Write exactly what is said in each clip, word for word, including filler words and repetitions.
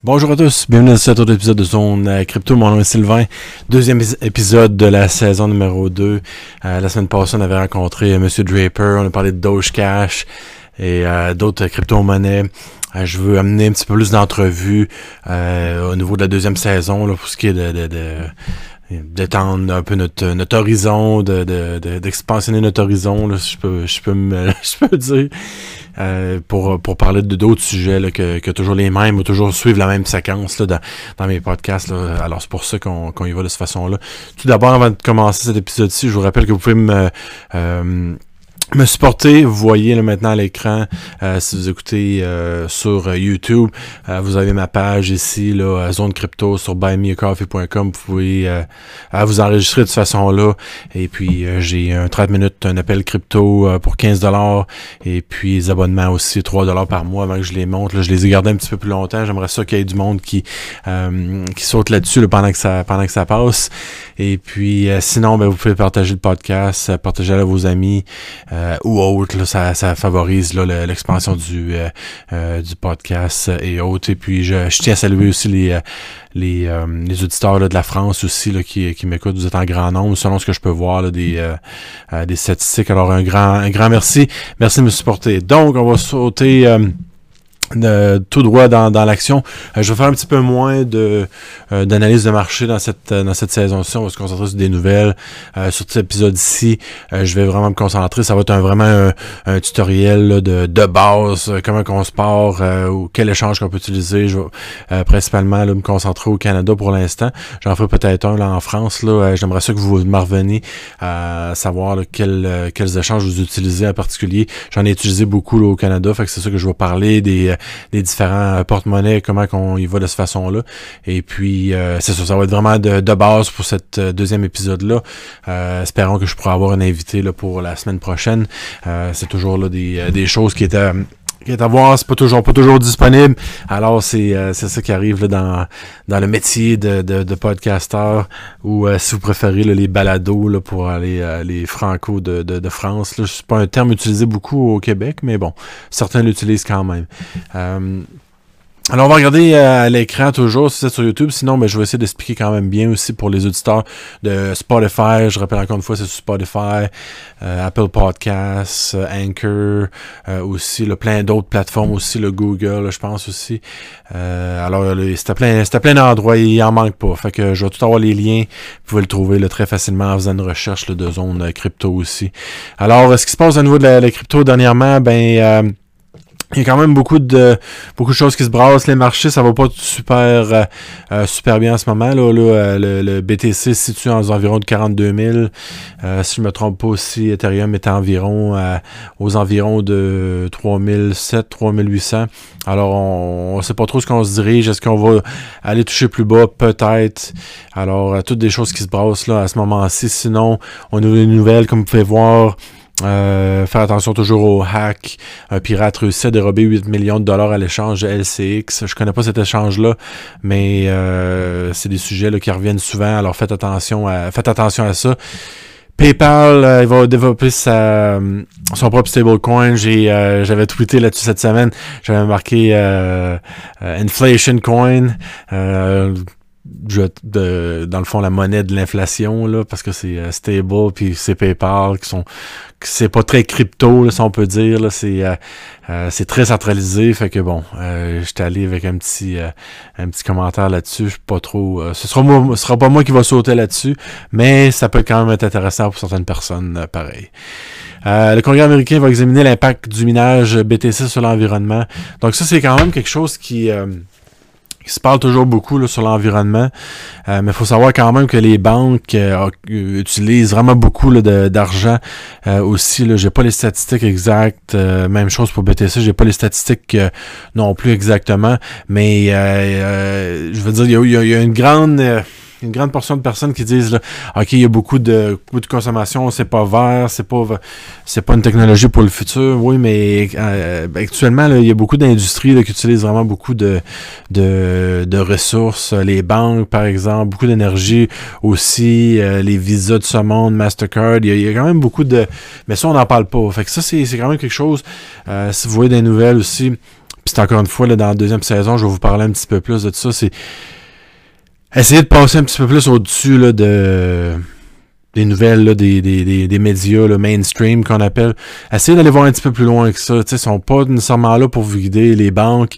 Bonjour à tous, bienvenue dans cet autre épisode de Zone euh, Crypto. Mon nom est Sylvain, deuxième épisode de la saison numéro deux. Euh, la semaine passée, on avait rencontré euh, M. Draper, on a parlé de Doge Cash et euh, d'autres crypto-monnaies. Euh, je veux amener un petit peu plus d'entrevues euh, au niveau de la deuxième saison, là, pour ce qui est de... de, de d'étendre un peu notre, notre horizon, de, de, de, d'expansionner notre horizon, là, si je peux, je peux me, je peux dire, euh, pour, pour parler de d'autres sujets, là, que, que toujours les mêmes, ou toujours suivre la même séquence, là, dans, dans mes podcasts, là. Alors, c'est pour ça qu'on, qu'on y va de cette façon-là. Tout d'abord, avant de commencer cet épisode-ci, je vous rappelle que vous pouvez me, euh, me supporter. Vous voyez là maintenant à l'écran, euh, si vous écoutez euh, sur euh, YouTube, euh, vous avez ma page ici, là, Zone Crypto sur buy me a coffee point com. Vous pouvez euh, vous enregistrer de cette façon-là. Et puis euh, j'ai un trente minutes, un appel crypto euh, pour quinze dollars. Et puis les abonnements aussi, trois dollars par mois avant que je les monte. Là, je les ai gardés un petit peu plus longtemps. J'aimerais ça qu'il y ait du monde qui euh, qui saute là-dessus là, pendant que ça pendant que ça passe. Et puis euh, sinon, ben, vous pouvez partager le podcast, partager à vos amis. Euh, Euh, ou autres, là, ça, ça favorise là, l'expansion du, euh, euh, du podcast et autres. Et puis je, je tiens à saluer aussi les, les, euh, les auditeurs là, de la France aussi là, qui, qui m'écoutent. Vous êtes en grand nombre, selon ce que je peux voir là, des, euh, euh, des statistiques. Alors un grand, un grand merci. Merci de me supporter. Donc, on va sauter euh, de, tout droit dans, dans l'action. Euh, je vais faire un petit peu moins de euh, d'analyse de marché dans cette dans cette saison-ci. On va se concentrer sur des nouvelles. Euh, sur cet épisode-ci, euh, je vais vraiment me concentrer. Ça va être un, vraiment un, un tutoriel là, de, de base, euh, comment qu'on se part, euh, ou quel échange qu'on peut utiliser. Je vais euh, principalement là, me concentrer au Canada pour l'instant. J'en ferai peut-être un là en France. Là. Euh, j'aimerais ça que vous me reveniez à savoir là, quel, euh, quels échanges vous utilisez en particulier. J'en ai utilisé beaucoup là, au Canada, fait que c'est ça que je vais parler des des différents porte-monnaies, comment qu'on y va de cette façon-là. Et puis, euh, c'est ça, ça va être vraiment de, de base pour cette deuxième épisode-là. Euh, espérons que je pourrai avoir un invité là, pour la semaine prochaine. Euh, c'est toujours là des, des choses qui étaient... qui est à voir, c'est pas toujours pas toujours disponible. Alors c'est euh, c'est ça qui arrive là, dans dans le métier de de, de podcasteur, ou euh, si vous préférez là, les balados là, pour aller euh, les franco de, de de France là, c'est pas un terme utilisé beaucoup au Québec, mais bon, certains l'utilisent quand même. Euh, Alors, on va regarder euh, à l'écran toujours, si c'est sur YouTube. Sinon, ben, je vais essayer d'expliquer quand même bien aussi pour les auditeurs de Spotify. Je rappelle encore une fois, c'est sur Spotify, euh, Apple Podcasts, euh, Anchor, euh, aussi, là, plein d'autres plateformes aussi, le Google, là, je pense aussi. Euh, alors, c'était plein, c'était plein d'endroits, il en manque pas. Fait que je vais tout avoir les liens. Vous pouvez le trouver là, très facilement en faisant une recherche là, de zone euh, crypto aussi. Alors, ce qui se passe au niveau de la, la crypto dernièrement, ben... Euh, il y a quand même beaucoup de beaucoup de choses qui se brassent. Les marchés, ça va pas super euh, euh, super bien en ce moment. Là, là euh, le, le B T C se situe aux environs de quarante-deux mille. Euh, si je me trompe pas aussi, Ethereum est environ euh, aux environs de trois mille sept cents, trois mille huit cents. Alors, on ne sait pas trop ce qu'on se dirige. Est-ce qu'on va aller toucher plus bas? Peut-être. Alors, euh, toutes des choses qui se brassent là à ce moment-ci. Sinon, on a des nouvelles, comme vous pouvez voir. Euh, faire attention toujours au hack. Un pirate réussit à dérober huit millions de dollars à l'échange de L C X. Je connais pas cet échange-là, mais euh, c'est des sujets là, qui reviennent souvent. Alors faites attention à, faites attention à ça. PayPal, euh, il va développer sa, son propre stablecoin. J'ai, euh, j'avais tweeté là-dessus cette semaine. J'avais marqué euh, euh, Inflation Coin. Euh, Je, de, dans le fond, la monnaie de l'inflation, là, parce que c'est euh, stable, puis c'est PayPal, qui sont, c'est pas très crypto, là, si on peut dire, là, c'est, euh, euh, c'est très centralisé, fait que bon, euh, j'étais allé avec un petit, euh, un petit commentaire là-dessus, je suis pas trop, euh, ce sera moi, ce sera pas moi qui va sauter là-dessus, mais ça peut quand même être intéressant pour certaines personnes, euh, pareil. Euh, le Congrès américain va examiner l'impact du minage B T C sur l'environnement, donc ça, c'est quand même quelque chose qui, euh, Il se parle toujours beaucoup là, sur l'environnement, euh, mais il faut savoir quand même que les banques euh, utilisent vraiment beaucoup là, de, d'argent euh, aussi. Là, j'ai pas les statistiques exactes, euh, même chose pour B T C, j'ai pas les statistiques euh, non plus exactement, mais euh, euh, je veux dire, il y a, il y a une grande... Euh, une grande portion de personnes qui disent là, ok, il y a beaucoup de beaucoup de consommation, c'est pas vert, c'est pas c'est pas une technologie pour le futur. Oui, mais euh, actuellement là, il y a beaucoup d'industries là, qui utilisent vraiment beaucoup de de de ressources, les banques par exemple, beaucoup d'énergie aussi, euh, les visas de ce monde, Mastercard, il y, a, il y a quand même beaucoup de, mais ça on n'en parle pas. Fait que ça c'est c'est quand même quelque chose. Euh, si vous voyez des nouvelles aussi, Puis c'est encore une fois, là, dans la deuxième saison, je vais vous parler un petit peu plus de tout ça. C'est essayer de passer un petit peu plus au-dessus là, de des nouvelles, là, des, des, des, des médias là, mainstream qu'on appelle. Essayez d'aller voir un petit peu plus loin que ça. Ils sont pas nécessairement là pour vous guider. Les banques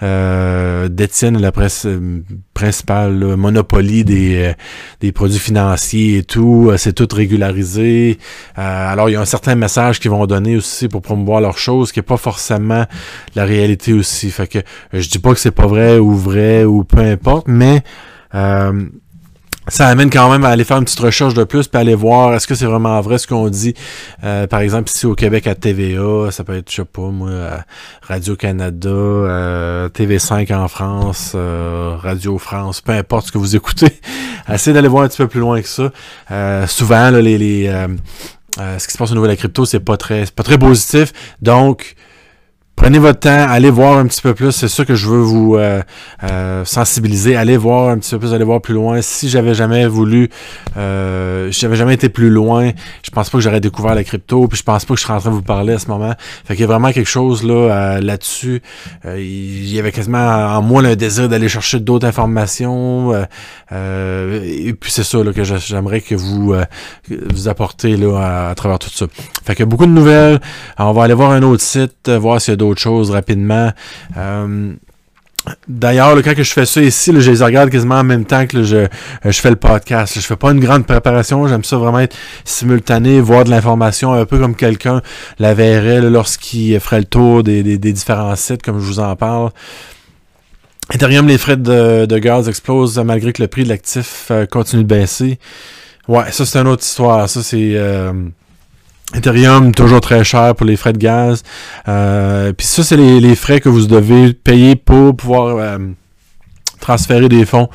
euh, détiennent la presse euh, principale là, monopolie des, euh, des produits financiers et tout. C'est tout régularisé. Euh, alors, il y a un certain message qu'ils vont donner aussi pour promouvoir leurs choses, qui n'est pas forcément la réalité aussi. Fait que je dis pas que c'est pas vrai ou vrai ou peu importe, mais euh, ça amène quand même à aller faire une petite recherche de plus puis aller voir est-ce que c'est vraiment vrai ce qu'on dit. Euh, par exemple, ici au Québec à T V A, ça peut être, je sais pas moi, Radio-Canada, euh, T V cinq en France, euh, Radio France, peu importe ce que vous écoutez. Essayez d'aller voir un petit peu plus loin que ça. Euh, souvent, là, les, les euh, euh, ce qui se passe au niveau de la crypto, c'est pas très, c'est pas très positif. Donc, prenez votre temps, allez voir un petit peu plus, c'est ça que je veux vous euh, euh, sensibiliser, allez voir un petit peu plus, allez voir plus loin. Si j'avais jamais voulu, euh, si j'avais jamais été plus loin, je pense pas que j'aurais découvert la crypto, puis je pense pas que je serais en train de vous parler à ce moment. Fait qu'il y a vraiment quelque chose là euh, là-dessus. Euh, il y avait quasiment en moi là, un désir d'aller chercher d'autres informations. Euh, euh, et puis c'est ça là, que j'aimerais que vous euh, vous apportez là à, à travers tout ça. Fait que beaucoup de nouvelles. Alors, on va aller voir un autre site, voir s'il y a d'autres choses rapidement. Euh, D'ailleurs, là, quand que je fais ça ici, là, je les regarde quasiment en même temps que là, je, je fais le podcast. Là. Je fais pas une grande préparation. J'aime ça vraiment être simultané, voir de l'information, un peu comme quelqu'un la verrait là, lorsqu'il ferait le tour des, des, des différents sites, comme je vous en parle. Ethereum, les frais de, de gaz explosent malgré que le prix de l'actif euh, continue de baisser. Ouais, ça c'est une autre histoire. Ça c'est... Euh, Ethereum, toujours très cher pour les frais de gaz. Euh, Puis ça, c'est les, les frais que vous devez payer pour pouvoir euh, transférer des fonds.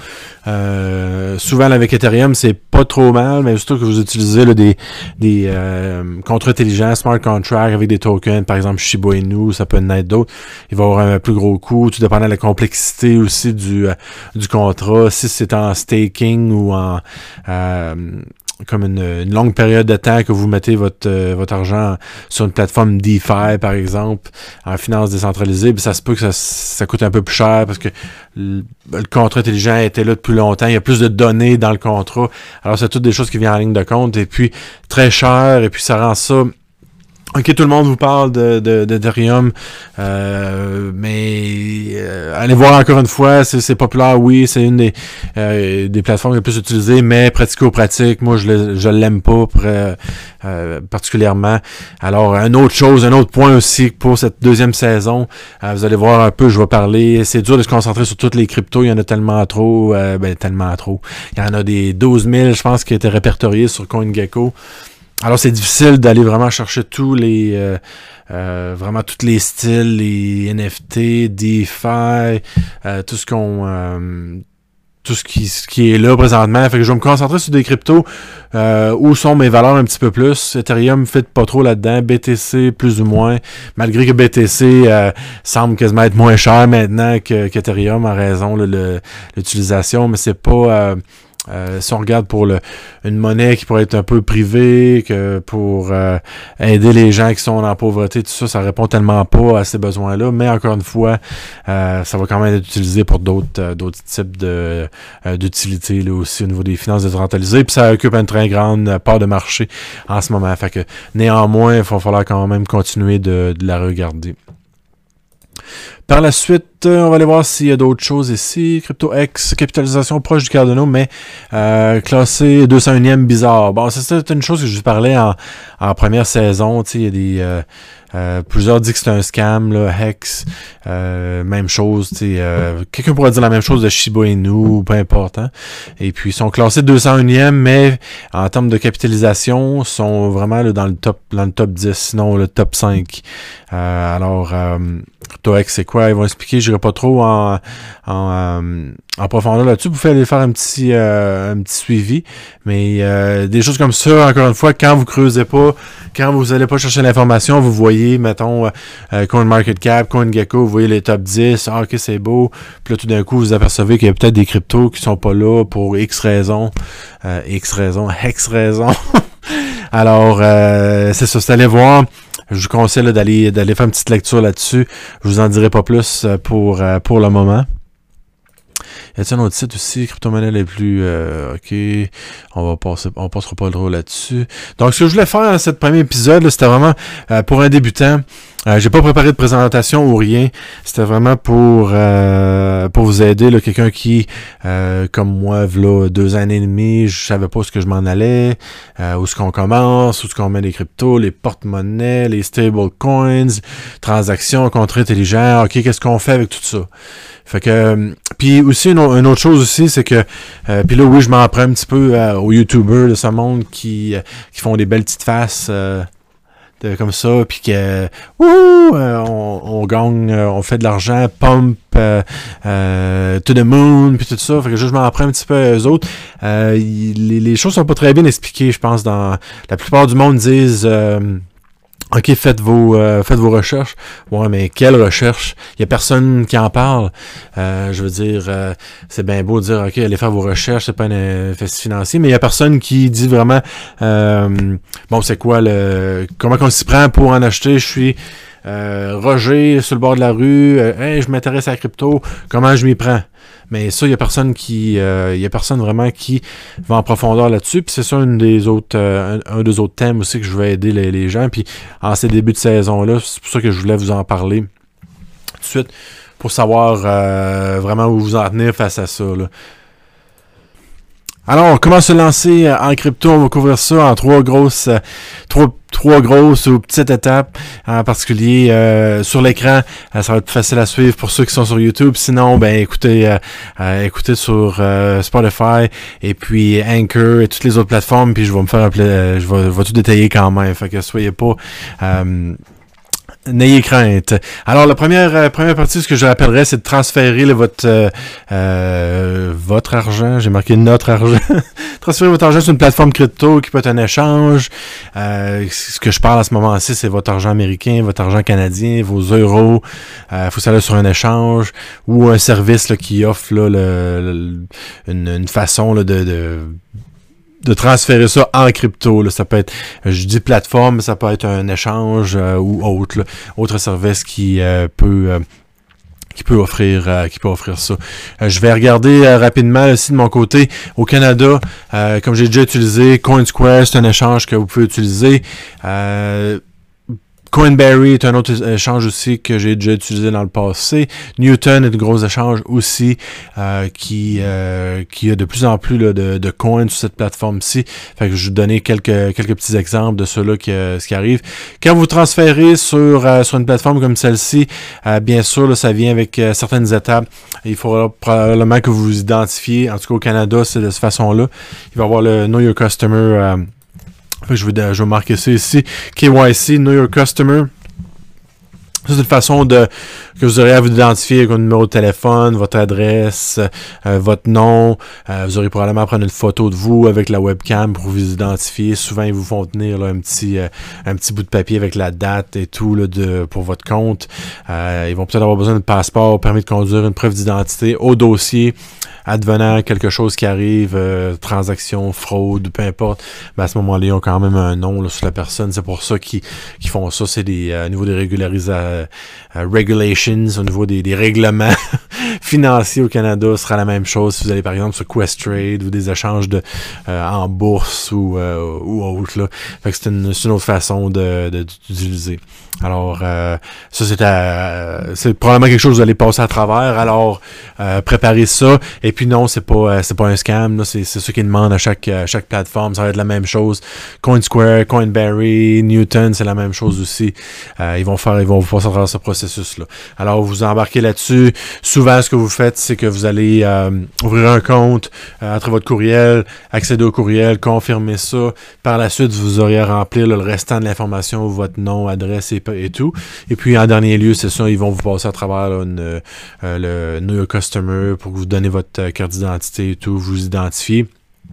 Euh, souvent, avec Ethereum, c'est pas trop mal, mais surtout que vous utilisez là, des, des euh, contrats intelligents, smart contracts avec des tokens, par exemple Shiba Inu, ça peut en être d'autres. Il va y avoir un plus gros coût, tout dépendant de la complexité aussi du, euh, du contrat. Si c'est en staking ou en... Euh, comme une, une longue période de temps que vous mettez votre euh, votre argent sur une plateforme DeFi, par exemple, en finance décentralisée, puis ça se peut que ça, ça coûte un peu plus cher parce que le, le contrat intelligent était là depuis longtemps, il y a plus de données dans le contrat, alors c'est toutes des choses qui viennent en ligne de compte, et puis très cher, et puis ça rend ça... Ok, tout le monde vous parle de, de, d'Ethereum, euh, mais euh, allez voir encore une fois, c'est, c'est populaire, oui, c'est une des, euh, des plateformes les plus utilisées, mais pratico-pratique, moi je, le, je l'aime pas euh, euh, particulièrement. Alors, une autre chose, un autre point aussi pour cette deuxième saison, euh, vous allez voir un peu, je vais parler, c'est dur de se concentrer sur toutes les cryptos, il y en a tellement trop, euh, ben tellement trop. Il y en a des douze mille, je pense, qui étaient répertoriés sur CoinGecko. Alors, c'est difficile d'aller vraiment chercher tous les, euh, euh, vraiment tous les styles, les N F T, DeFi, euh, tout ce qu'on, euh, tout ce qui, ce qui est là présentement. Fait que je vais me concentrer sur des cryptos, euh, où sont mes valeurs un petit peu plus. Ethereum fait pas trop là-dedans, B T C plus ou moins, malgré que B T C euh, semble quasiment être moins cher maintenant que, qu'Ethereum en raison de le, l'utilisation, mais c'est pas... Euh, Euh, si on regarde pour le, une monnaie qui pourrait être un peu privée, que pour euh, aider les gens qui sont en pauvreté, tout ça, ça répond tellement pas à ces besoins-là. Mais encore une fois, euh, ça va quand même être utilisé pour d'autres euh, d'autres types de euh, d'utilités là aussi au niveau des finances décentralisées. Puis ça occupe une très grande part de marché en ce moment. Fait que néanmoins, il va falloir quand même continuer de, de la regarder. Par la suite, on va aller voir s'il y a d'autres choses ici. CryptoX, capitalisation proche du Cardano, mais euh, classé deux cent unième bizarre. Bon, c'est une chose que je vous parlais en, en première saison. Il y a des... Euh, Euh, plusieurs disent que c'est un scam, là, Hex, euh, même chose, tu sais, euh, quelqu'un pourrait dire la même chose de Shiba Inu, peu importe, hein? Et puis ils sont classés deux cent unième, mais en termes de capitalisation, sont vraiment là, dans le top dans le top dix, sinon le top cinq. Euh, alors, euh, CryptoX, c'est quoi? Ils vont expliquer, je n'irai pas trop en, en, euh, en profondeur là-dessus. Vous pouvez aller faire un petit euh, un petit suivi, mais euh, des choses comme ça, encore une fois, quand vous creusez pas, quand vous n'allez pas chercher l'information, vous voyez, mettons, euh, CoinMarketCap, CoinGecko, vous voyez les top dix, ah, ok, c'est beau, puis là, tout d'un coup, vous apercevez qu'il y a peut-être des cryptos qui sont pas là pour X raisons, euh, X raisons, Hex raisons. Alors, euh, c'est ça, c'est aller voir. je vous conseille d'aller d'aller faire une petite lecture là-dessus. Je vous en dirai pas plus pour, pour le moment. Y a-t-il un autre site aussi, crypto-monnaie les plus... Euh, ok, on va passer, on passera pas le droit là-dessus. Donc, ce que je voulais faire dans ce premier épisode, c'était vraiment euh, pour un débutant. Euh, j'ai pas préparé de présentation ou rien. C'était vraiment pour euh, pour vous aider, là, quelqu'un qui, euh, comme moi, là, deux années et demie, je savais pas où ce que je m'en allais, euh, où est-ce qu'on commence, où est-ce qu'on met les cryptos, les porte-monnaies, les stablecoins, transactions, contrats intelligents. Ok, qu'est-ce qu'on fait avec tout ça? Fait que, euh, puis aussi une, une autre chose aussi, c'est que, euh, puis là oui, je m'en prends un petit peu euh, aux YouTubers de ce monde qui euh, qui font des belles petites faces. Euh, De, comme ça, puis que wouhou, euh, on, on gagne, euh, on fait de l'argent, pump euh, euh, to the moon, puis tout ça. Fait que je, je m'en prends un petit peu à eux autres. Euh, y, les, les choses sont pas très bien expliquées, je pense. Dans la plupart du monde disent euh, OK, faites vos euh, faites vos recherches. Ouais, mais quelle recherche? Il y a personne qui en parle. Euh, je veux dire, euh, c'est bien beau de dire OK, allez faire vos recherches, c'est pas un investissement financier, mais il y a personne qui dit vraiment euh, bon, c'est quoi le comment qu'on s'y prend pour en acheter? Je suis euh, Roger sur le bord de la rue, euh, hey, je m'intéresse à la crypto, comment je m'y prends? Mais ça, il y a personne qui, euh, il y a personne vraiment qui va en profondeur là-dessus. Puis c'est ça une des autres, euh, un, un des autres thèmes aussi que je vais aider les, les gens. Puis en ces débuts de saison-là, c'est pour ça que je voulais vous en parler tout de suite pour savoir euh, vraiment où vous en tenir face à ça, là. Alors, comment se lancer en crypto? On va couvrir ça en trois grosses, euh, trois, trois grosses ou petites étapes. En particulier, euh, sur l'écran, euh, ça va être plus facile à suivre pour ceux qui sont sur YouTube. Sinon, ben écoutez, euh, euh, écoutez sur euh, Spotify et puis Anchor et toutes les autres plateformes. Puis je vais me faire un pla- euh, je vais, je vais tout détailler quand même. Fait que soyez pas euh, n'ayez crainte. Alors, la première euh, première partie, ce que je rappellerais, c'est de transférer là, votre euh, euh, votre argent. J'ai marqué notre argent. Transférer votre argent sur une plateforme crypto qui peut être un échange. Euh, ce que je parle à ce moment-ci, c'est votre argent américain, votre argent canadien, vos euros. Il euh, faut ça aller sur un échange ou un service là, qui offre là, le, le, une, une façon là, de, de de transférer ça en crypto. Là. Ça peut être, je dis plateforme, mais ça peut être un échange euh, ou autre, là. Autre service qui euh, peut euh, qui peut offrir euh, qui peut offrir ça. Euh, je vais regarder euh, rapidement aussi de mon côté au Canada, euh, comme j'ai déjà utilisé CoinSquare, c'est un échange que vous pouvez utiliser. Euh, Coinberry est un autre échange aussi que j'ai déjà utilisé dans le passé. Newton est un gros échange aussi euh, qui euh, qui a de plus en plus là, de, de coins sur cette plateforme-ci. Fait que je vais vous donner quelques quelques petits exemples de ceux-là qui, euh, ce qui arrive. Quand vous transférez sur euh, sur une plateforme comme celle-ci, euh, bien sûr, là, ça vient avec euh, certaines étapes. Il faudra probablement que vous vous identifiez. En tout cas, au Canada, c'est de cette façon-là. Il va y avoir le Know Your Customer. Euh, Je vais, je vais marquer ça ici. K Y C, Know Your Customer. C'est une façon de que vous aurez à vous identifier avec votre numéro de téléphone, votre adresse, euh, votre nom. Euh, vous aurez probablement à prendre une photo de vous avec la webcam pour vous identifier. Souvent, ils vous font tenir là, un petit euh, un petit bout de papier avec la date et tout là, de, pour votre compte. Euh, ils vont peut-être avoir besoin de passeport, permis de conduire, une preuve d'identité au dossier. Advenant quelque chose qui arrive, euh, transaction, fraude, peu importe, ben à ce moment-là, ils ont quand même un nom là, sur la personne. C'est pour ça qu'ils, qu'ils font ça. C'est des, euh, au niveau des régularisations, euh, regulations, au niveau des, des règlements financiers au Canada, ce sera la même chose si vous allez par exemple sur Questrade ou des échanges de euh, en bourse ou, euh, ou autre. Là. Fait que c'est une, c'est une autre façon de, de, d'utiliser. Alors, euh, ça, c'est, à, c'est probablement quelque chose que vous allez passer à travers. Alors, euh, préparez ça. Et puis non, c'est pas c'est pas un scam. Là. C'est, c'est ce qu'ils demandent à chaque, à chaque plateforme. Ça va être la même chose. CoinSquare, Coinberry, Newton, c'est la même chose aussi. Euh, ils vont faire, ils vont vous passer à travers ce processus-là. Alors, vous embarquez là-dessus. Souvent, ce que vous faites, c'est que vous allez euh, ouvrir un compte, euh, entrer votre courriel, accéder au courriel, confirmer ça. Par la suite, vous aurez à remplir là, le restant de l'information, votre nom, adresse et et tout. Et puis, en dernier lieu, c'est ça, ils vont vous passer à travers là, une, euh, le Know Your Customer pour que vous donnez votre carte d'identité et tout, vous identifiez.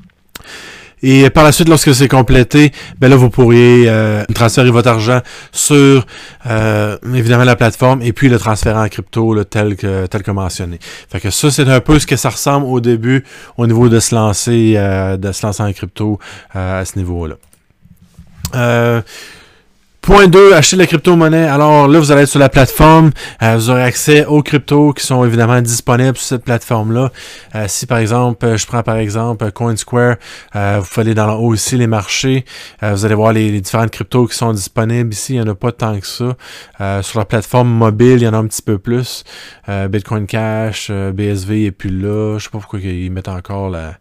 Et par la suite, lorsque c'est complété, ben là, vous pourriez euh, transférer votre argent sur, euh, évidemment, la plateforme et puis le transférer en crypto là, tel que tel que mentionné. Fait que ça, c'est un peu ce que ça ressemble au début au niveau de se lancer, euh, de se lancer en crypto euh, à ce niveau-là. Euh, Point deux, acheter de la crypto-monnaie. Alors là, vous allez être sur la plateforme. Euh, vous aurez accès aux cryptos qui sont évidemment disponibles sur cette plateforme-là. Euh, si par exemple, je prends par exemple CoinSquare, euh, vous pouvez aller dans le haut ici, les marchés. Euh, vous allez voir les, les différentes cryptos qui sont disponibles ici. Il n'y en a pas tant que ça. Euh, sur la plateforme mobile, il y en a un petit peu plus. Euh, Bitcoin Cash, euh, B S V et puis là. Je sais pas pourquoi ils mettent encore la...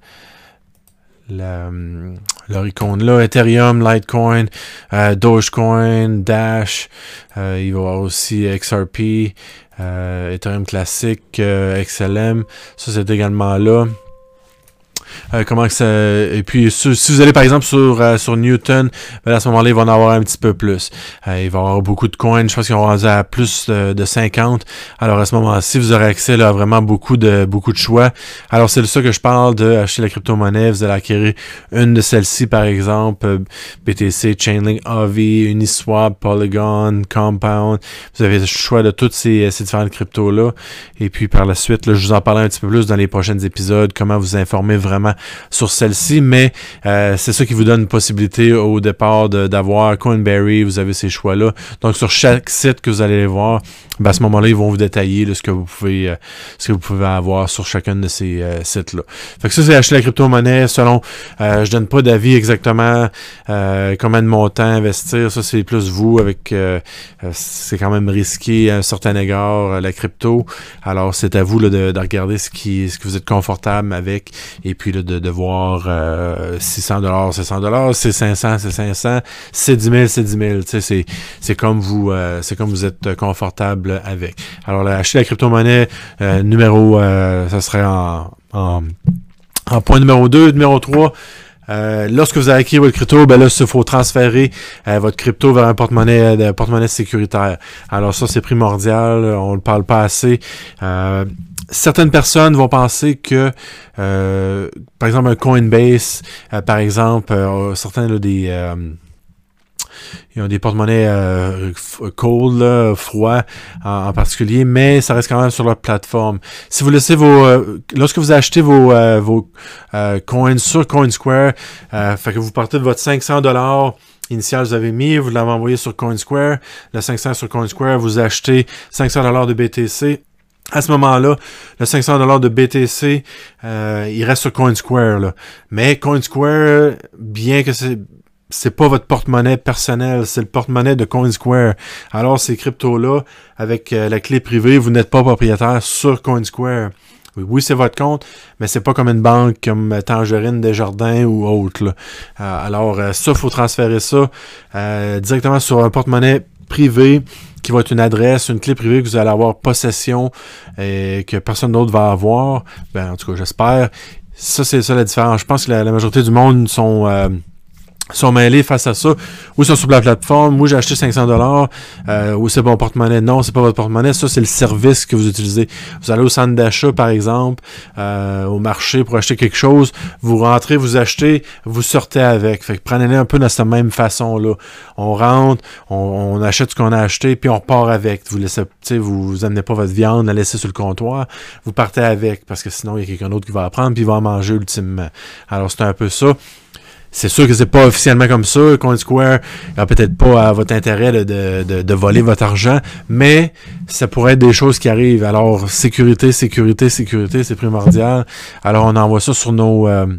La, leur icône là, Ethereum, Litecoin, euh, Dogecoin, Dash, euh, il va y avoir aussi X R P, euh, Ethereum classique, euh, X L M, ça c'est également là. Euh, comment que ça... Et puis, si, si vous allez par exemple sur, euh, sur Newton, ben, à ce moment-là, ils vont en avoir un petit peu plus. Euh, il va y avoir beaucoup de coins. Je pense qu'ils vont rendu à plus de, de cinquante. Alors, à ce moment-ci, vous aurez accès là, à vraiment beaucoup de, beaucoup de choix. Alors, c'est de ça que je parle d'acheter la crypto-monnaie. Vous allez acquérir une de celles-ci, par exemple, euh, B T C, Chainlink, A V, Uniswap, Polygon, Compound. Vous avez le choix de toutes ces, ces différentes cryptos-là. Et puis, par la suite, là, je vous en parlerai un petit peu plus dans les prochains épisodes, comment vous informer vraiment sur celle-ci, mais euh, c'est ça qui vous donne une possibilité au départ d'avoir Coinberry, vous avez ces choix-là. Donc sur chaque site que vous allez voir, ben, à ce moment-là, ils vont vous détailler là, ce que vous pouvez euh, ce que vous pouvez avoir sur chacun de ces euh, sites-là. Fait que ça, c'est acheter la crypto-monnaie selon euh, je donne pas d'avis exactement euh, combien de montant investir. Ça, c'est plus vous avec euh, c'est quand même risqué à un certain égard euh, la crypto. Alors, c'est à vous là, de, de regarder ce qui ce que vous êtes confortable avec et puis là, de, de voir euh, six cents dollars, c'est cent dollars, c'est cinq cents, c'est cinq cents, c'est dix mille, c'est dix mille. Tu sais, c'est c'est comme vous euh, c'est comme vous êtes confortable avec. Alors, là, acheter la crypto-monnaie, euh, numéro, euh, ça serait en, en, en point numéro deux. Numéro trois, euh, lorsque vous avez acquis votre crypto, ben là, il faut transférer euh, votre crypto vers un porte-monnaie euh, porte-monnaie sécuritaire. Alors ça, c'est primordial, on ne parle pas assez. Euh, Certaines personnes vont penser que, euh, par exemple, un Coinbase, euh, par exemple, euh, certains là, des... Euh, ils ont des porte-monnaies euh, cold, là, froid en, en particulier, mais ça reste quand même sur leur plateforme. Si vous laissez vos... Euh, lorsque vous achetez vos, euh, vos euh, coins sur CoinSquare, euh, fait que vous partez de votre cinq cents dollars initial vous avez mis, vous l'avez envoyé sur CoinSquare, le cinq cents sur CoinSquare, vous achetez cinq cents dollars de B T C. À ce moment-là, le cinq cents dollars de B T C, euh, il reste sur CoinSquare, là. Mais CoinSquare, bien que c'est c'est pas votre porte-monnaie personnel, c'est le porte-monnaie de CoinSquare. Alors, ces cryptos-là, avec euh, la clé privée, vous n'êtes pas propriétaire sur CoinSquare. Oui, oui c'est votre compte, mais c'est pas comme une banque comme Tangerine, Desjardins ou autre, là. Euh, alors, euh, ça, il faut transférer ça euh, directement sur un porte-monnaie privé qui va être une adresse, une clé privée que vous allez avoir possession et que personne d'autre va avoir. Ben, en tout cas, j'espère. Ça, c'est ça la différence. Je pense que la, la majorité du monde sont... Euh, sont mêlés face à ça. Oui, ils sont sur la plateforme. Oui, j'ai acheté cinq cents dollars. Euh, oui, c'est mon porte-monnaie. Non, c'est pas votre porte-monnaie. Ça, c'est le service que vous utilisez. Vous allez au centre d'achat, par exemple, euh, au marché pour acheter quelque chose. Vous rentrez, vous achetez, vous sortez avec. Fait que prenez-les un peu de cette même façon-là. On rentre, on, on achète ce qu'on a acheté, puis on repart avec. Vous laissez, tu sais, vous, vous amenez pas votre viande, la laissez sur le comptoir. Vous partez avec, parce que sinon, il y a quelqu'un d'autre qui va la prendre, puis il va en manger ultimement. Alors, c'est un peu ça. C'est sûr que c'est pas officiellement comme ça. CoinSquare n'a peut-être pas à votre intérêt de, de, de, de voler votre argent, mais ça pourrait être des choses qui arrivent. Alors, sécurité, sécurité, sécurité, c'est primordial. Alors, on envoie ça sur nos euh,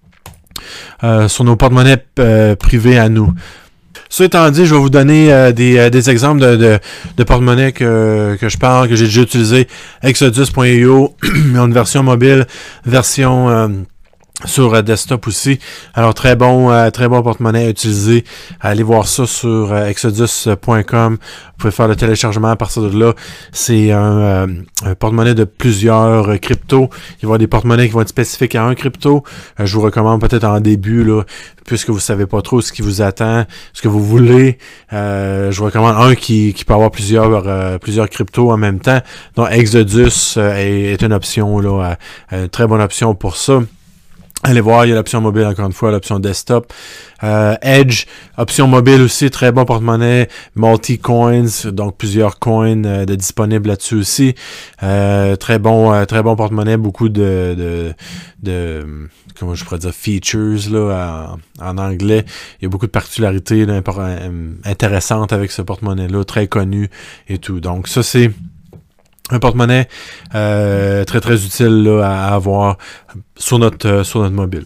euh, sur nos porte-monnaies euh, privées à nous. Ça étant dit, je vais vous donner euh, des, euh, des exemples de, de, de porte-monnaie que, que je parle, que j'ai déjà utilisé. Exodus point i o, une version mobile, version... Euh, sur euh, desktop aussi. Alors, très bon euh, très bon porte-monnaie à utiliser. Allez voir ça sur euh, exodus point com. Vous pouvez faire le téléchargement à partir de là. C'est un, euh, un porte-monnaie de plusieurs euh, cryptos. Il va y avoir des porte-monnaies qui vont être spécifiques à un crypto. Euh, je vous recommande peut-être en début, là, puisque vous savez pas trop ce qui vous attend, ce que vous voulez. Euh, je vous recommande un qui, qui peut avoir plusieurs euh, plusieurs cryptos en même temps. Donc, Exodus euh, est, est une option, là, euh, une très bonne option pour ça. Allez voir, il y a l'option mobile, encore une fois, l'option desktop. Euh, Edge, option mobile aussi, très bon porte-monnaie, multi-coins, donc plusieurs coins euh, de disponibles là-dessus aussi. Euh, très bon euh, très bon porte-monnaie, beaucoup de, de, de, comment je pourrais dire, features là, en, en anglais. Il y a beaucoup de particularités là, intéressantes avec ce porte-monnaie-là, très connu et tout. Donc ça, c'est un porte-monnaie euh, très très utile là, à avoir sur notre, euh, sur notre mobile.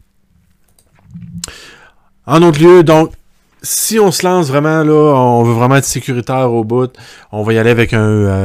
En autre lieu, donc, si on se lance vraiment là, on veut vraiment être sécuritaire au bout, on va y aller avec un,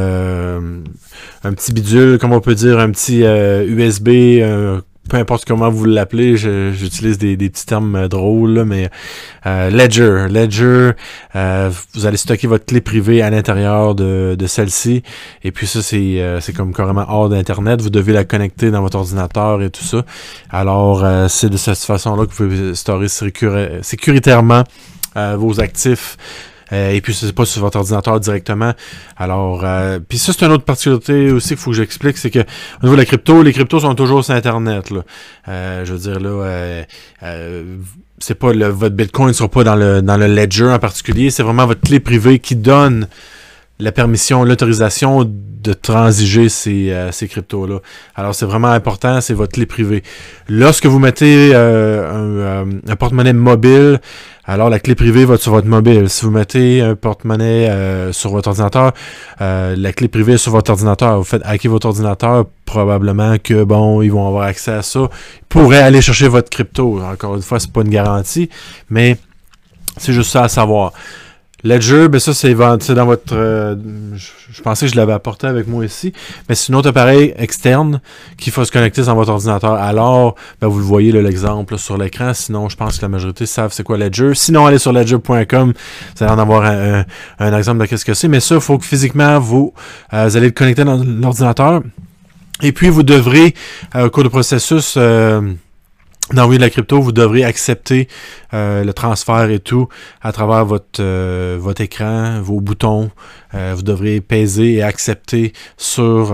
euh, un petit bidule, comme on peut dire, un petit euh, U S B, euh, peu importe comment vous l'appelez, j'utilise des, des petits termes euh, drôles, là, mais euh, Ledger. Ledger, euh, vous allez stocker votre clé privée à l'intérieur de, de celle-ci, et puis ça, c'est euh, c'est comme carrément hors d'Internet. Vous devez la connecter dans votre ordinateur et tout ça. Alors, euh, c'est de cette façon-là que vous pouvez stocker sécuri- sécuritairement euh, vos actifs. Euh, et puis, c'est pas sur votre ordinateur directement. Alors, euh, puis ça, c'est une autre particularité aussi qu'il faut que j'explique, c'est que au niveau de la crypto, les cryptos sont toujours sur Internet, là. Euh, je veux dire, là, euh, euh, c'est pas le, votre Bitcoin ne sera pas dans le, dans le ledger en particulier, c'est vraiment votre clé privée qui donne la permission, l'autorisation de transiger ces, euh, ces cryptos-là. Alors, c'est vraiment important, c'est votre clé privée. Lorsque vous mettez euh, un, euh, un porte-monnaie mobile, alors la clé privée va être sur votre mobile. Si vous mettez un porte-monnaie euh, sur votre ordinateur, euh, la clé privée est sur votre ordinateur. Vous faites hacker votre ordinateur, probablement que, bon, ils vont avoir accès à ça. Ils pourraient aller chercher votre crypto. Encore une fois, c'est pas une garantie, mais c'est juste ça à savoir. Ledger, ben ça, c'est dans votre... Euh, je, je pensais que je l'avais apporté avec moi ici, mais c'est un autre appareil externe qu'il faut se connecter dans votre ordinateur. Alors, ben vous le voyez, l'exemple sur l'écran. Sinon, je pense que la majorité savent c'est quoi Ledger. Sinon, allez sur ledger point com, vous allez en avoir un, un, un exemple de ce que c'est. Mais ça, il faut que physiquement, vous, euh, vous allez le connecter dans l'ordinateur. Et puis, vous devrez, euh, au cours du processus... Euh, d'envoyer de la crypto, vous devrez accepter euh, le transfert et tout à travers votre euh, votre écran, vos boutons. Euh, vous devrez peser et accepter sur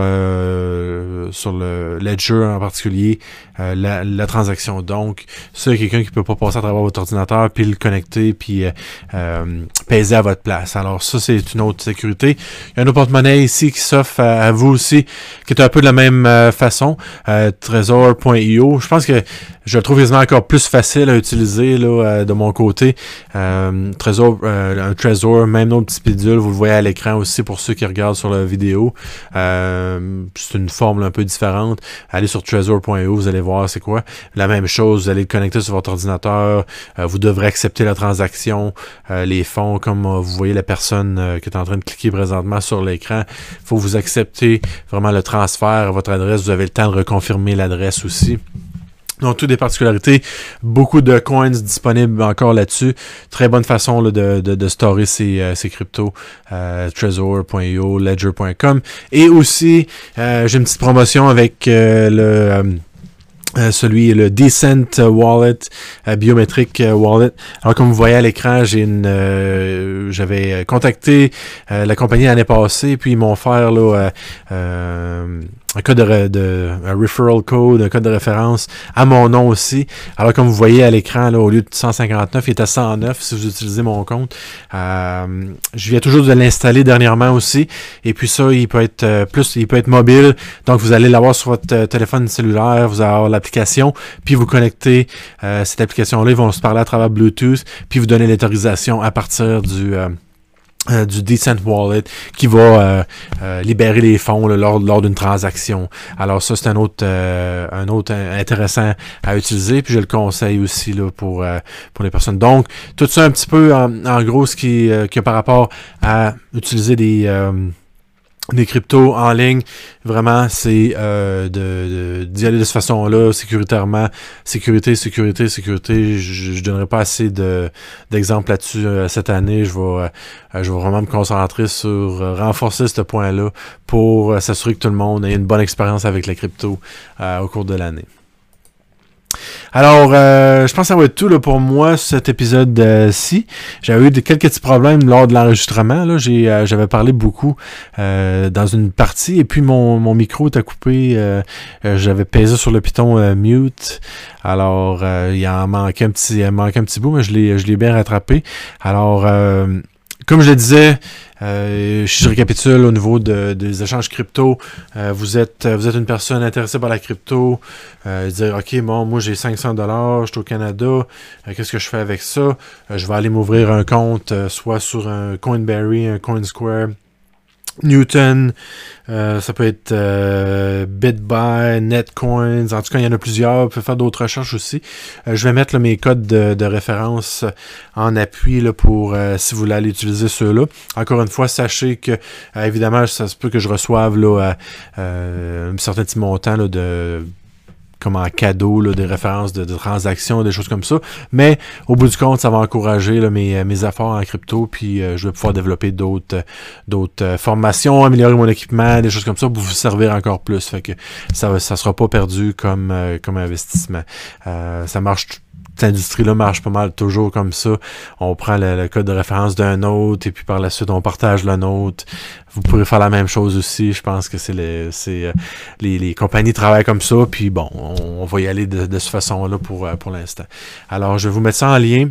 euh, sur le Ledger en particulier euh, la, la transaction. Donc, c'est quelqu'un qui peut pas passer à travers votre ordinateur puis le connecter puis euh, euh, peser à votre place. Alors ça, c'est une autre sécurité. Il y a un autre porte-monnaie ici qui s'offre à, à vous aussi, qui est un peu de la même euh, façon. Euh, Trezor point i o. Je pense que je le trouve quasiment encore plus facile à utiliser là, euh, de mon côté. Euh, Trezor, euh, un Trezor, même notre petit bidule, vous le voyez à l'écran aussi pour ceux qui regardent sur la vidéo. Euh, c'est une formule un peu différente. Allez sur trezor point i o, vous allez voir c'est quoi. La même chose, vous allez le connecter sur votre ordinateur. Euh, vous devrez accepter la transaction, euh, les fonds, comme euh, vous voyez la personne euh, qui est en train de cliquer présentement sur l'écran. Il faut que vous accepter vraiment le transfert à votre adresse. Vous avez le temps de reconfirmer l'adresse aussi. Donc, toutes des particularités, beaucoup de coins disponibles encore là-dessus. Très bonne façon là, de, de, de storer ces, euh, ces cryptos. Euh, trezor point i o, ledger point com. Et aussi, euh, j'ai une petite promotion avec euh, le... Euh, Euh, celui, le Decent Wallet, euh, biométrique euh, Wallet. Alors, comme vous voyez à l'écran, j'ai une, euh, j'avais contacté euh, la compagnie l'année passée, puis ils m'ont offert là, euh, euh, un code de, de un referral code, un code de référence à mon nom aussi. Alors, comme vous voyez à l'écran, là, au lieu de cent cinquante-neuf, il est à cent neuf si vous utilisez mon compte. Euh, je viens toujours de l'installer dernièrement aussi. Et puis ça, il peut être euh, plus, il peut être mobile. Donc, vous allez l'avoir sur votre euh, téléphone cellulaire, vous allez avoir l'application, puis vous connectez euh, cette application-là, ils vont se parler à travers Bluetooth, puis vous donner l'autorisation à partir du... Euh, Euh, du Decent Wallet qui va euh, euh, libérer les fonds là, lors, lors d'une transaction. Alors ça, c'est un autre euh, un autre intéressant à utiliser, puis je le conseille aussi là, pour, euh, pour les personnes. Donc, tout ça un petit peu en, en gros ce qui, euh, qui a par rapport à utiliser des... Euh, des cryptos en ligne, vraiment, c'est euh, de, de, d'y aller de cette façon-là, sécuritairement. Sécurité, sécurité, sécurité. Je ne donnerai pas assez de, d'exemples là-dessus euh, cette année. Je vais, euh, je vais vraiment me concentrer sur euh, renforcer ce point-là pour euh, s'assurer que tout le monde ait une bonne expérience avec les cryptos euh, au cours de l'année. Alors, euh, je pense que ça va être tout là, pour moi, cet épisode-ci. J'avais eu de, quelques petits problèmes lors de l'enregistrement. Là. J'ai, euh, j'avais parlé beaucoup euh, dans une partie, et puis mon, mon micro était coupé. Euh, euh, j'avais pesé sur le piton euh, mute. Alors, euh, il en manquait un petit, il en manquait un petit bout, mais je l'ai, je l'ai bien rattrapé. Alors, euh, comme je le disais, euh, je récapitule au niveau de, des échanges crypto. Euh, vous êtes vous êtes une personne intéressée par la crypto. Euh, dire, OK, bon, moi j'ai cinq cents dollars, je suis au Canada. Euh, qu'est-ce que je fais avec ça? Euh, je vais aller m'ouvrir un compte, euh, soit sur un Coinberry, un CoinSquare, Newton, euh, ça peut être euh, BitBuy, Netcoins, en tout cas il y en a plusieurs, vous pouvez faire d'autres recherches aussi. Euh, je vais mettre là, mes codes de, de référence en appui là, pour euh, si vous voulez aller utiliser ceux-là. Encore une fois, sachez que euh, évidemment ça se peut que je reçoive là, euh, un certain petit montant là, de comme en cadeau, là, des références de, de transactions, des choses comme ça. Mais au bout du compte, ça va encourager là, mes, mes efforts en crypto, puis euh, je vais pouvoir développer d'autres d'autres euh, formations, améliorer mon équipement, des choses comme ça pour vous servir encore plus. Fait que ça ne sera pas perdu comme, euh, comme investissement. Euh, ça marche Cette industrie-là marche pas mal toujours comme ça. On prend le, le code de référence d'un autre et puis par la suite, on partage le nôtre. Vous pourrez faire la même chose aussi. Je pense que c'est les, c'est, euh, les, les compagnies travaillent comme ça. Puis bon, on, on va y aller de, de cette façon-là pour, pour l'instant. Alors, je vais vous mettre ça en lien.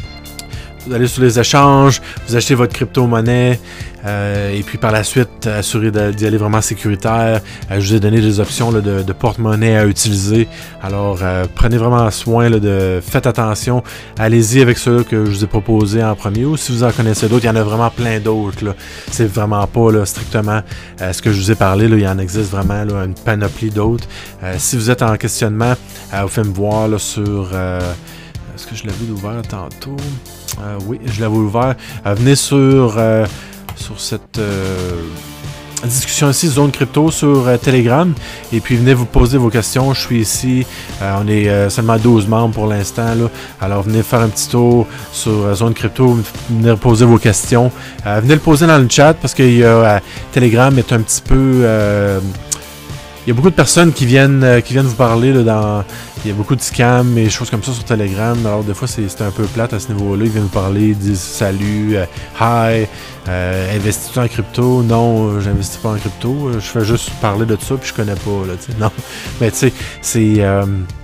Vous allez sur les échanges, vous achetez votre crypto-monnaie, euh, et puis par la suite, assurez d'y aller vraiment sécuritaire. Euh, je vous ai donné des options là, de, de porte-monnaie à utiliser. Alors, euh, prenez vraiment soin, là, de faites attention. Allez-y avec ceux que je vous ai proposés en premier, ou si vous en connaissez d'autres, il y en a vraiment plein d'autres. Là. C'est vraiment pas là, strictement euh, ce que je vous ai parlé. Là, il y en existe vraiment là, une panoplie d'autres. Euh, si vous êtes en questionnement, euh, vous faites me voir là, sur... Euh, est-ce que je l'avais ouvert tantôt? Euh, oui, je l'avais ouvert. Euh, venez sur, euh, sur cette euh, discussion ici, Zone Crypto, sur euh, Telegram. Et puis, venez vous poser vos questions. Je suis ici. Euh, on est euh, seulement douze membres pour l'instant. Là. Alors, venez faire un petit tour sur euh, Zone Crypto. Venez poser vos questions. Euh, venez le poser dans le chat parce que y a, euh, Telegram est un petit peu... Euh, il y a beaucoup de personnes qui viennent, euh, qui viennent vous parler là, dans... Il y a beaucoup de scams et des choses comme ça sur Telegram. Alors, des fois, c'est, c'est un peu plate à ce niveau-là. Ils viennent vous parler, ils disent salut, euh, hi, euh, investis-tu en crypto? Non, euh, j'investis pas en crypto. Je fais juste parler de ça, puis je connais pas. Là, non, mais tu sais, c'est. Euh,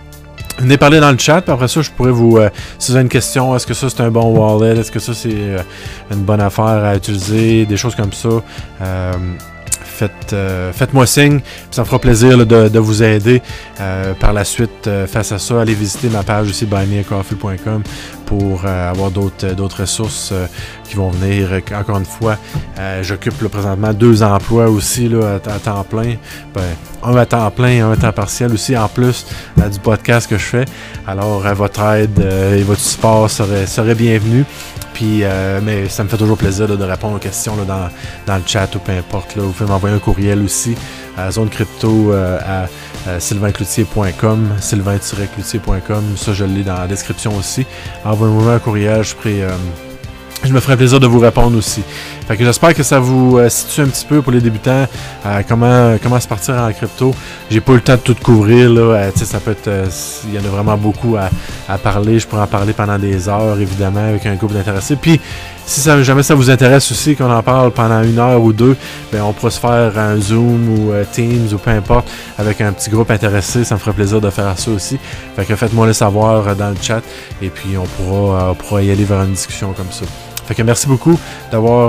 venez parler dans le chat, puis après ça, je pourrais vous... Euh, si vous avez une question, est-ce que ça, c'est un bon wallet? Est-ce que ça, c'est euh, une bonne affaire à utiliser? Des choses comme ça. Euh, Faites, euh, faites-moi signe, ça me fera plaisir là, de, de vous aider euh, par la suite euh, face à ça. Allez visiter ma page aussi buy me a coffee point com pour euh, avoir d'autres, d'autres ressources euh, qui vont venir. Encore une fois, euh, j'occupe là, présentement deux emplois aussi là, à, à temps plein. Ben, un à temps plein et un à temps partiel aussi, en plus euh, du podcast que je fais. Alors, euh, votre aide euh, et votre support serait, serait bienvenu. Puis, euh, mais ça me fait toujours plaisir là, de répondre aux questions là, dans, dans le chat ou peu importe. Là. Vous pouvez m'envoyer un courriel aussi à zone crypto euh, à euh, sylvain cloutier point com, sylvain tiret cloutier point com. Ça, je l'ai dans la description aussi. Envoyez-moi un courriel, je ferai... Euh, Je me ferai plaisir de vous répondre aussi. Fait que j'espère que ça vous euh, situe un petit peu pour les débutants. Euh, comment comment se partir en crypto. J'ai pas eu le temps de tout couvrir là. Euh, tu sais, ça peut être. Euh, il y en a vraiment beaucoup à, à parler. Je pourrais en parler pendant des heures, évidemment, avec un groupe d'intéressés. Puis si ça, jamais ça vous intéresse aussi, qu'on en parle pendant une heure ou deux, ben on pourra se faire un Zoom ou euh, Teams ou peu importe avec un petit groupe intéressé. Ça me ferait plaisir de faire ça aussi. Fait que faites-moi le savoir euh, dans le chat et puis on pourra, euh, on pourra y aller vers une discussion comme ça. Fait que merci beaucoup d'avoir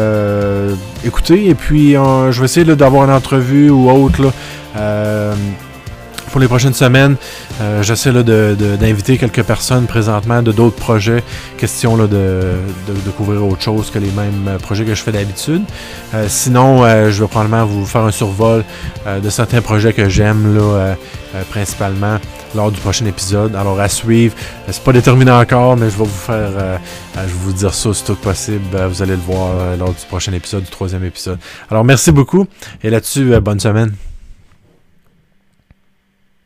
euh, écouté. Et puis, euh, je vais essayer là, d'avoir une entrevue ou autre là, euh, pour les prochaines semaines. Euh, j'essaie là, de, de, d'inviter quelques personnes présentement de d'autres projets. Question là, de, de, de couvrir autre chose que les mêmes projets que je fais d'habitude. Euh, sinon, euh, je vais probablement vous faire un survol euh, de certains projets que j'aime là, euh, euh, principalement lors du prochain épisode. Alors à suivre, c'est pas déterminé encore, mais je vais vous faire euh, je vais vous dire ça aussitôt que possible. Vous allez le voir euh, lors du prochain épisode, du troisième épisode. Alors merci beaucoup et là-dessus, euh, bonne semaine.